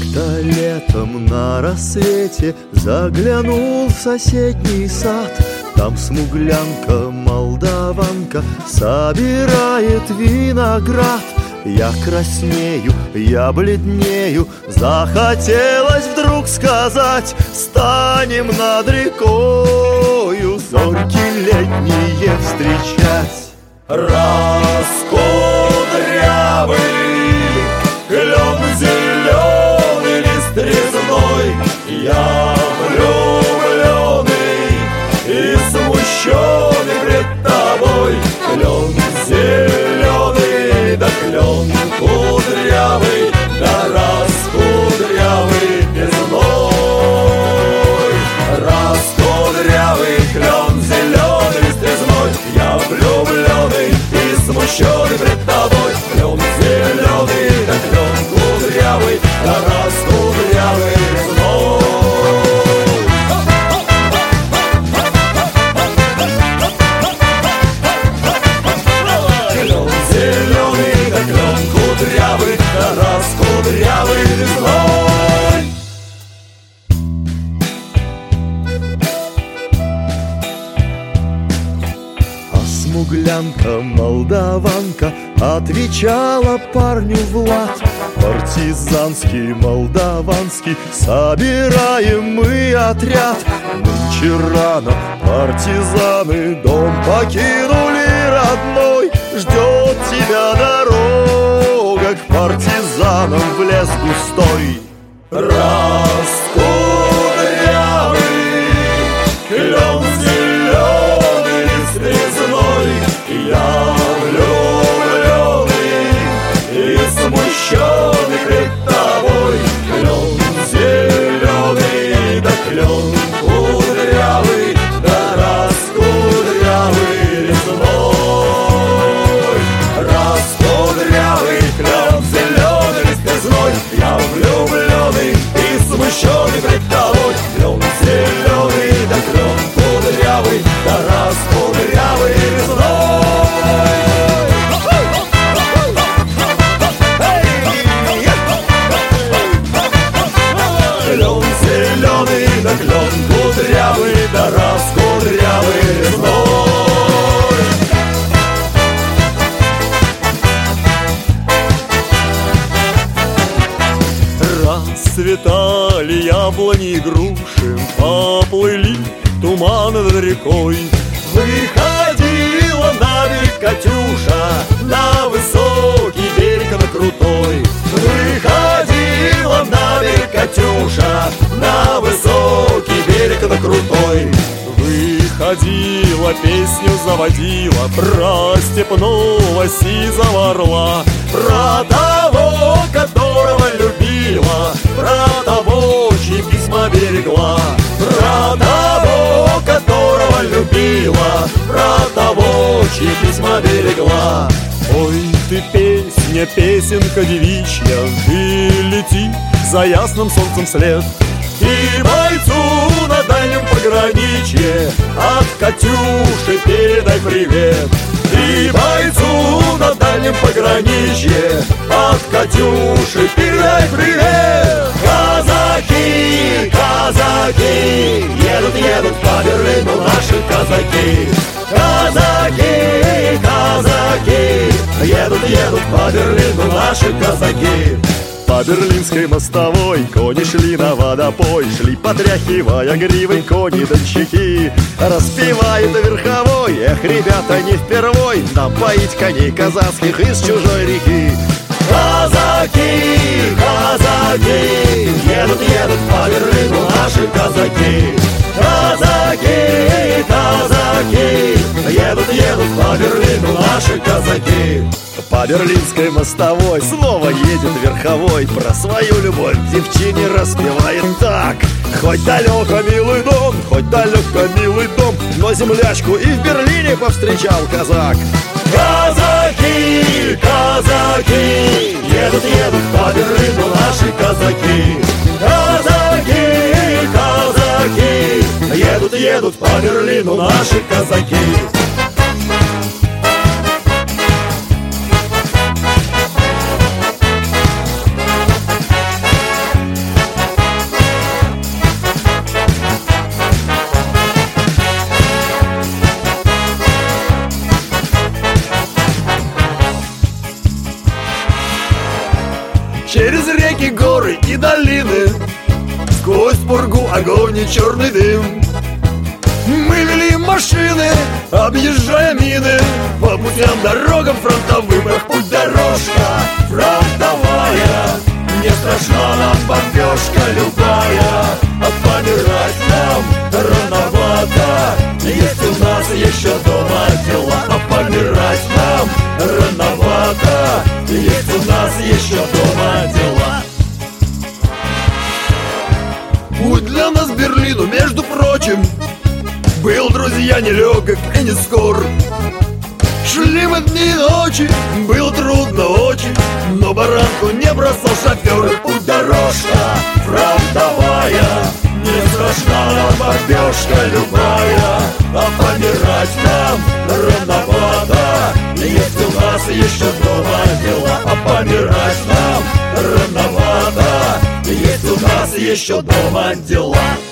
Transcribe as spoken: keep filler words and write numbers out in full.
Как-то летом на рассвете заглянул в соседний сад. Там смуглянка, молдаванка собирает виноград. Я краснею, я бледнею, захотелось вдруг сказать: станем над рекою зорьки летние встречать. Раскудрявый клен зеленый лист резной, я влюбленный и смущенный пред тобой. Клен зеленый, да клен кудрявый, да раскудрявый резной. Раскудрявый клен зеленый лист резной, я влюбленный и смущенный пред тобой. Клен зеленый, да клен кудрявый, да раскудрявый резной. Клен зеленый, да клен кудрявый, да раскудрявый резной. А смуглянка, молдаванка отвечала парню в лад: партизанский, молдаванский, собираем мы отряд. Нынче рано партизаны дом покинули родной. Ждет тебя дорога к партизанам в лес густой. Раскудрявый клен зеленый лист резной, я влюбленный и смущенный пред тобой. Клен зеленый, да клен кудрявый, да раскудрявый резной. Раскудрявый клен зеленый лист резной, я влюбленный и смущенный пред тобой. Клен зеленый, да клен кудрявый, да раскудрявый резной. Клен зеленый, да клен кудрявый, да раскудрявый резной. Расцветали яблони и груши, поплыли туманы над рекой. Выходила на берег Катюша, на высокий берег, на крутой. Выходила на берег Катюша, на высокий берег, на крутой. Выходила, песню заводила про степного сизого орла, про того, которого любила, про того, чьи письма берегла, про того, которого любила, про того, чьи письма берегла. Ой, ты песня, песенка девичья, ты лети за ясным солнцем след. И бойцу на дальнем пограничье от Катюши передай привет. И бойцу на дальнем пограничье от Катюши передай привет. Казаки, казаки, едут, едут по Берлину наши казаки. Казаки, казаки, едут, едут по Берлину наши казаки. По берлинской мостовой кони шли на водопой, шли, потряхивая гривой кони-дончаки. Распевает верховой: эх, ребята, не впервой напоить коней казацких из чужой реки. Казаки, казаки, едут, едут по Берлину наши казаки. Казаки, казаки, едут, едут по Берлину наши казаки. По берлинской мостовой снова едет верховой, про свою любовь девчине распевает так: хоть далеко милый дом, хоть далеко милый дом, но землячку и в Берлине повстречал казак. Казаки, казаки, едут, едут по Берлину наши казаки. Казаки, казаки, едут, едут по Берлину наши казаки. через реки, горы и долины, сквозь пургу, огонь и черный дым. Мы вели машины, объезжая мины, по путям, дорогам фронтовым. Эх, путь дорожка фронтовая, не страшна нам бомбежка любая, а помирать нам рановато, есть у нас еще дома дела. А помирать нам рановато, есть у нас еще дома дела. Путь для нас к Берлину, между прочим, был, друзья, нелегок и не скор. Шли мы дни и ночи, было трудно очень, но баранку не бросал шофер. Путь дорожка фронтовая, не страшна нам бомбежка любая, а помирать нам рановато, есть у нас еще дома дела. А помирать нам рановато, есть у нас еще дома дела.